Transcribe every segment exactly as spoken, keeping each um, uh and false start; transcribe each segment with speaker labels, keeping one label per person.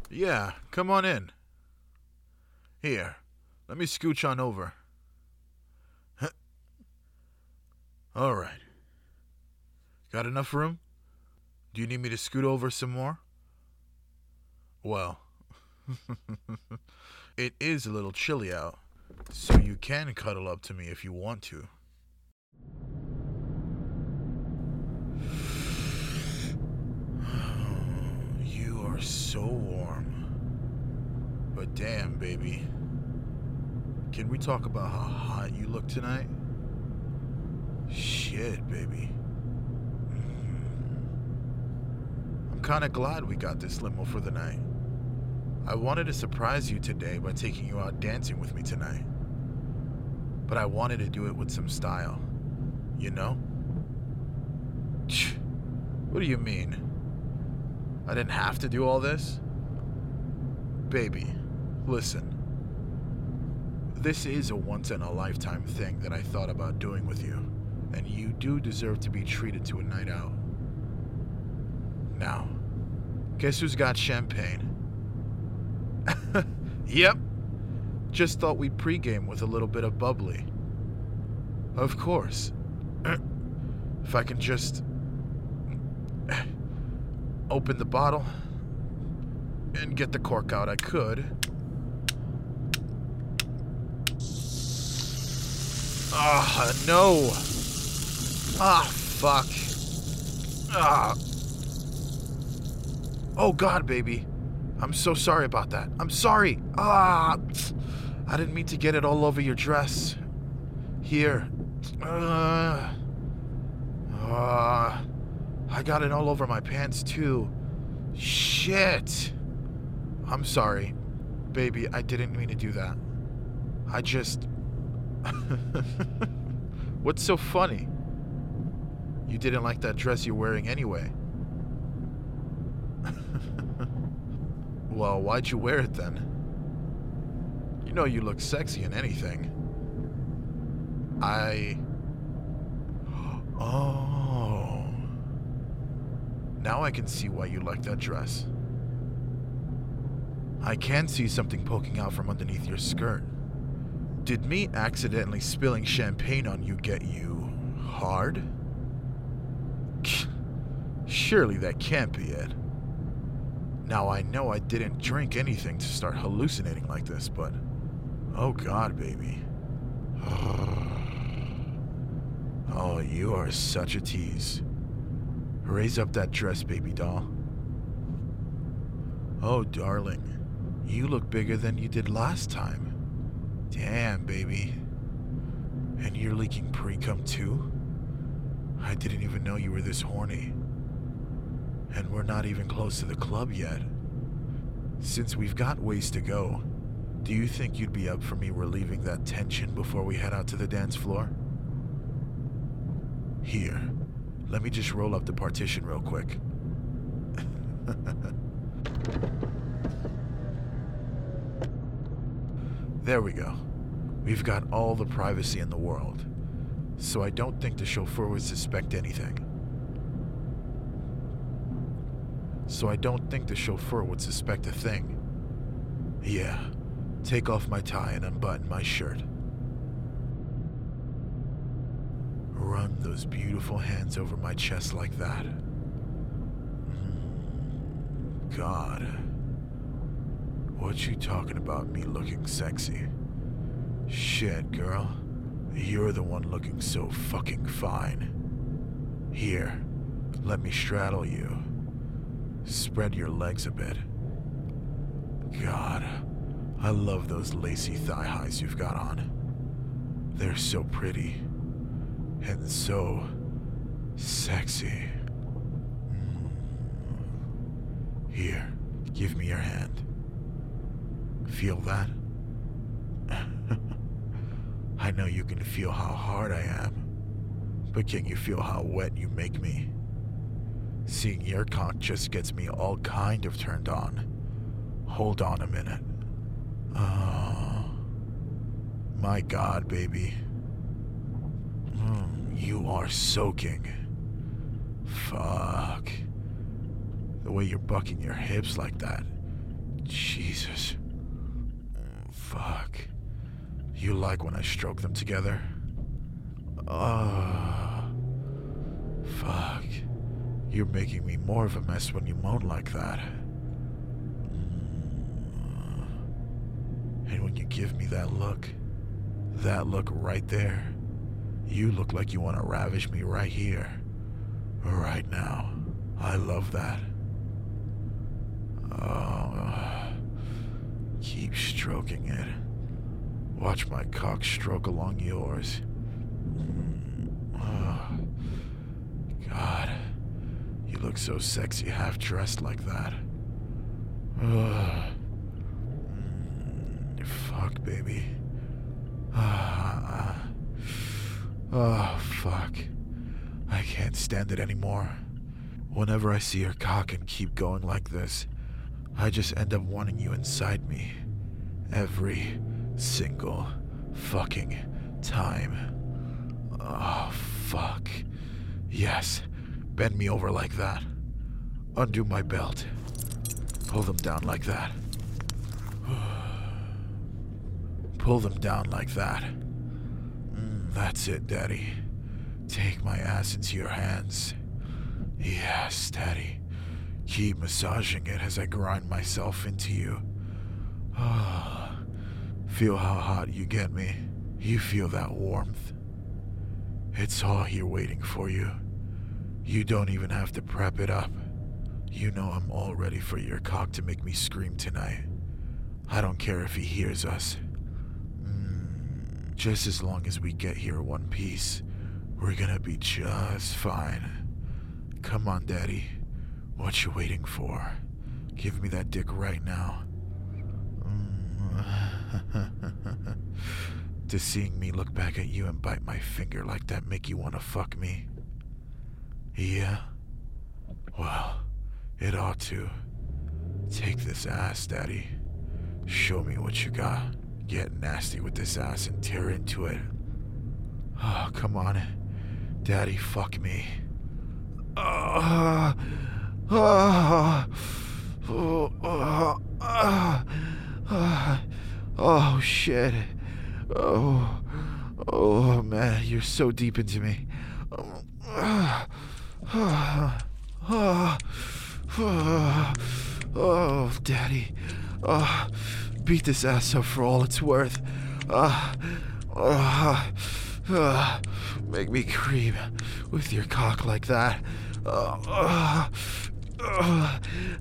Speaker 1: Yeah, come on in. Here, let me scooch on over. All right. Got enough room? Do you need me to scoot over some more? Well, it is a little chilly out, so you can cuddle up to me if you want to. You are so warm. But damn, baby. Can we talk about how hot you look tonight? Shit, baby. I'm kinda glad we got this limo for the night. I wanted to surprise you today by taking you out dancing with me tonight. But I wanted to do it with some style. You know? What do you mean? I didn't have to do all this? Baby, listen. This is a once-in-a-lifetime thing that I thought about doing with you, and you do deserve to be treated to a night out. Now, guess who's got champagne? Yep. Just thought we'd pregame with a little bit of bubbly. Of course. If I can just open the bottle and get the cork out, I could. Ah, no. Ah, fuck. Ah. Oh, God, baby. I'm so sorry about that. I'm sorry. Ah. I didn't mean to get it all over your dress. Here. Uh, uh, I got it all over my pants, too. Shit. I'm sorry. Baby, I didn't mean to do that. I just... What's so funny? You didn't like that dress you're wearing anyway. Well, why'd you wear it then? You know you look sexy in anything. I... Oh. Now I can see why you like that dress. I can see something poking out from underneath your skirt. Did me accidentally spilling champagne on you get you hard? Surely that can't be it. Now I know I didn't drink anything to start hallucinating like this, but... Oh God, baby. Oh, you are such a tease. Raise up that dress, baby doll. Oh, darling. You look bigger than you did last time. Damn, baby. And you're leaking pre-cum too? I didn't even know you were this horny. And we're not even close to the club yet. Since we've got ways to go, do you think you'd be up for me relieving that tension before we head out to the dance floor? Here, let me just roll up the partition real quick. There we go. We've got all the privacy in the world, so I don't think the chauffeur would suspect anything. So I don't think the chauffeur would suspect a thing. Yeah, take off my tie and unbutton my shirt. Run those beautiful hands over my chest like that. Mm, God. What you talking about me looking sexy? Shit, girl. You're the one looking so fucking fine. Here, let me straddle you. Spread your legs a bit. God, I love those lacy thigh highs you've got on. They're so pretty. And so sexy. Mm. Here, give me your hand. Feel that? I know you can feel how hard I am, but can you feel how wet you make me? Seeing your cock just gets me all kind of turned on. Hold on a minute. Oh, my God, baby. Mm, you are soaking. Fuck. The way you're bucking your hips like that Jesus. Fuck. You like when I stroke them together? Oh. Fuck. You're making me more of a mess when you moan like that. And when you give me that look, that look right there, you look like you want to ravish me right here, right now. I love that. Oh, keep stroking it. Watch my cock stroke along yours. Oh, God, you look so sexy half-dressed like that. Oh, fuck, baby. Ah, oh, fuck. I can't stand it anymore. Whenever I see your cock and keep going like this, I just end up wanting you inside me. Every single fucking time. Oh, fuck. Yes. Bend me over like that. Undo my belt. Pull them down like that. Pull them down like that. Mm, that's it, Daddy. Take my ass into your hands. Yes, Daddy. Keep massaging it as I grind myself into you. Ah, feel how hot you get me. You feel that warmth. It's all here waiting for you. You don't even have to prep it up. You know I'm all ready for your cock to make me scream tonight. I don't care if he hears us. Mm, just as long as we get here one piece, we're gonna be just fine. Come on, Daddy. What you waiting for? Give me that dick right now. Mm. Does seeing me look back at you and bite my finger like that make you want to fuck me? Yeah? Well, it ought to. Take this ass, Daddy. Show me what you got. Get nasty with this ass and tear into it. Oh, come on. Daddy, fuck me. Oh, oh, oh, oh, oh, oh, oh, shit. Oh, oh, man, you're so deep into me. Oh, oh, oh, oh, oh, oh, Daddy. Oh, beat this ass up for all it's worth. Oh, oh, oh, make me cream with your cock like that. Oh, oh, oh,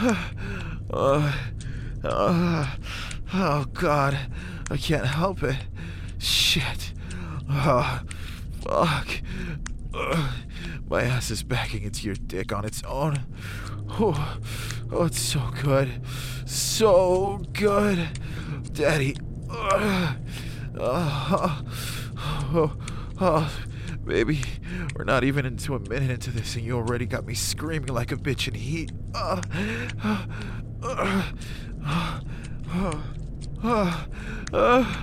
Speaker 1: oh, oh, oh, God, I can't help it. Shit. Oh, fuck. Oh, my ass is backing into your dick on its own. Oh, oh, it's so good. So good. Daddy. Oh, oh, oh, oh, baby, we're not even into a minute into this and you already got me screaming like a bitch in heat. Oh, oh, oh, oh, oh, oh, oh,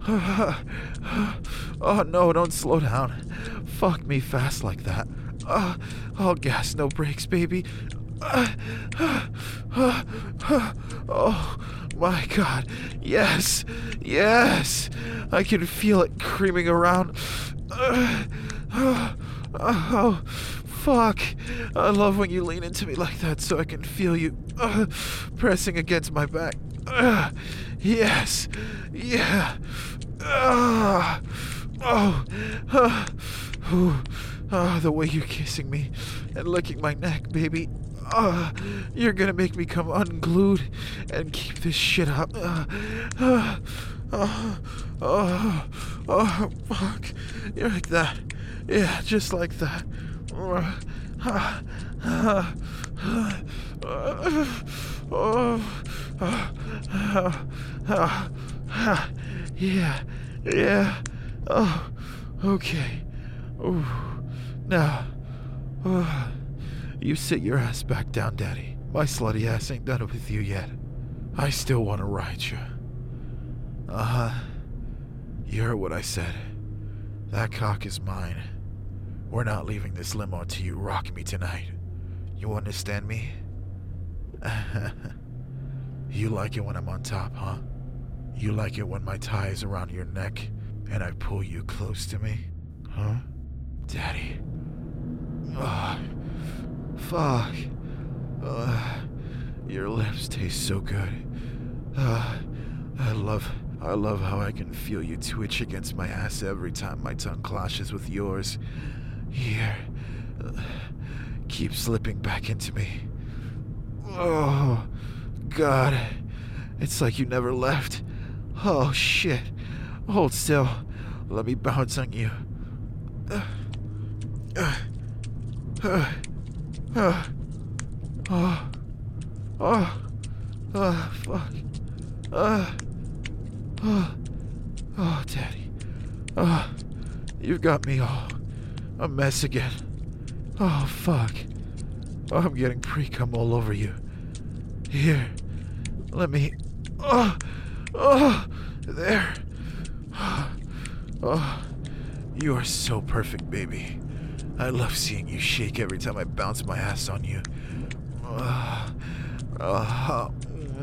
Speaker 1: oh, oh, no, don't slow down. Fuck me fast like that. Oh, oh, gas, no brakes, baby. Oh, oh, oh, oh, my God. Yes, yes. I can feel it creaming around. Oh, oh, oh, fuck. I love when you lean into me like that so I can feel you uh, pressing against my back. Uh, yes, yeah. Uh, oh, uh, oh, oh, the way you're kissing me and licking my neck, baby. Uh, you're gonna make me come unglued and keep this shit up. Uh, uh, uh, oh, oh, fuck. You're like that. Yeah, just like that. Uh, uh, uh, uh, uh, oh, uh, uh, uh, uh, yeah, yeah. Oh, okay. Ooh, now, uh, you sit your ass back down, Daddy. My slutty ass ain't done with you yet. I still want to ride you. Uh-huh. You heard what I said. That cock is mine. We're not leaving this limo until you rock me tonight. You understand me? You like it when I'm on top, huh? You like it when my tie is around your neck and I pull you close to me? Huh? Daddy. Ugh. Fuck. Ugh. Your lips taste so good. Ugh. I love, I love how I can feel you twitch against my ass every time my tongue clashes with yours. Here. Ugh. Keep slipping back into me. Oh, God. It's like you never left. Oh, shit. Hold still. Let me bounce on you. Uh, uh, uh, uh, oh, oh, oh, fuck. Uh, oh, oh, Daddy. Oh, you've got me all a mess again. Oh, fuck. Oh, I'm getting pre-cum all over you. Here, let me... Oh, oh, there. Oh, you are so perfect, baby. I love seeing you shake every time I bounce my ass on you. Oh, oh,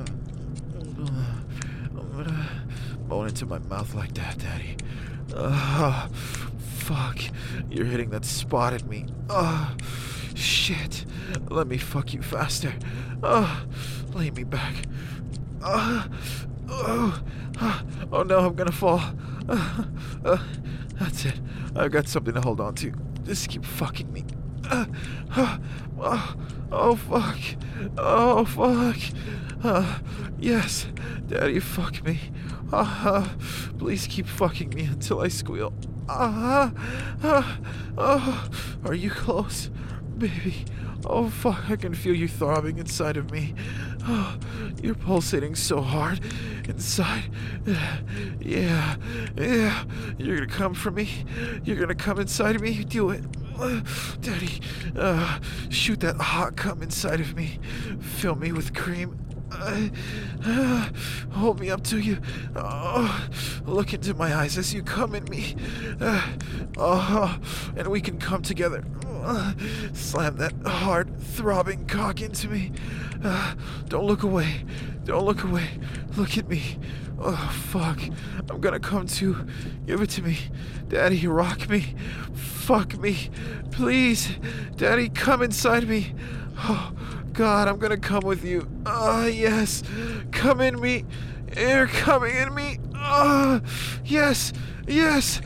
Speaker 1: moan into my mouth like that, Daddy. Oh, fuck. You're hitting that spot at me. Oh, shit. Let me fuck you faster. Oh, lay me back. Oh, oh, oh no, I'm gonna fall. Uh, uh, that's it. I've got something to hold on to. Just keep fucking me. Uh, uh, oh, oh, fuck. Oh, fuck. Uh, yes, Daddy, fuck me. Uh, please keep fucking me until I squeal. Uh, uh, uh, are you close, baby? Oh, fuck, I can feel you throbbing inside of me. Oh, you're pulsating so hard inside. Yeah, yeah, you're gonna come for me. You're gonna come inside of me. Do it. Uh, Daddy, uh, shoot that hot cum inside of me. Fill me with cream. Uh, uh, hold me up to you. Oh, look into my eyes as you come in me. Uh, oh, and we can come together. Uh, slam that hard, throbbing cock into me. Uh, don't look away. Don't look away. Look at me. Oh, fuck. I'm gonna come to. Give it to me. Daddy, rock me. Fuck me. Please. Daddy, come inside me. Oh, God, I'm gonna come with you. Ah, uh, yes. Come in me. You're coming in me. Ah, uh, yes. Yes.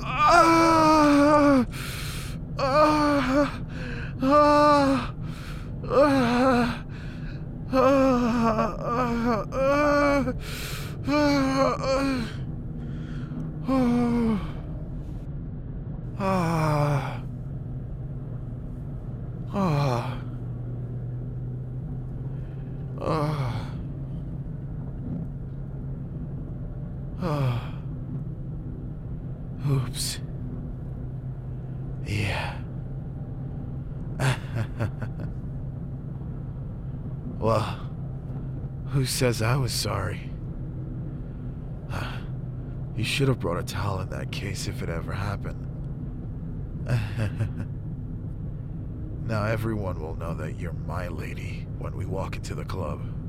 Speaker 1: Ah. Ah. Ah. Ah. Ah. Ah. Ah. Oh. Ah. Ah. Ah. Ah. Oops. Yeah. Well, who says I was sorry? You should have brought a towel in that case if it ever happened. Now everyone will know that you're my lady when we walk into the club.